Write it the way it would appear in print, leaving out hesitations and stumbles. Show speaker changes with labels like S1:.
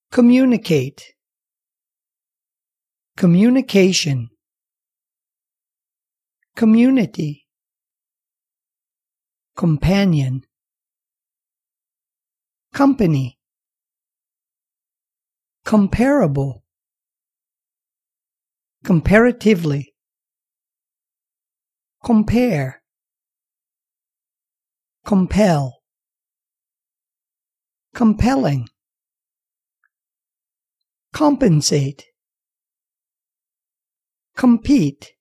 S1: communicate, communication, community, companion, company, comparable, comparatively, compare, compel, compelling, compensate, compete,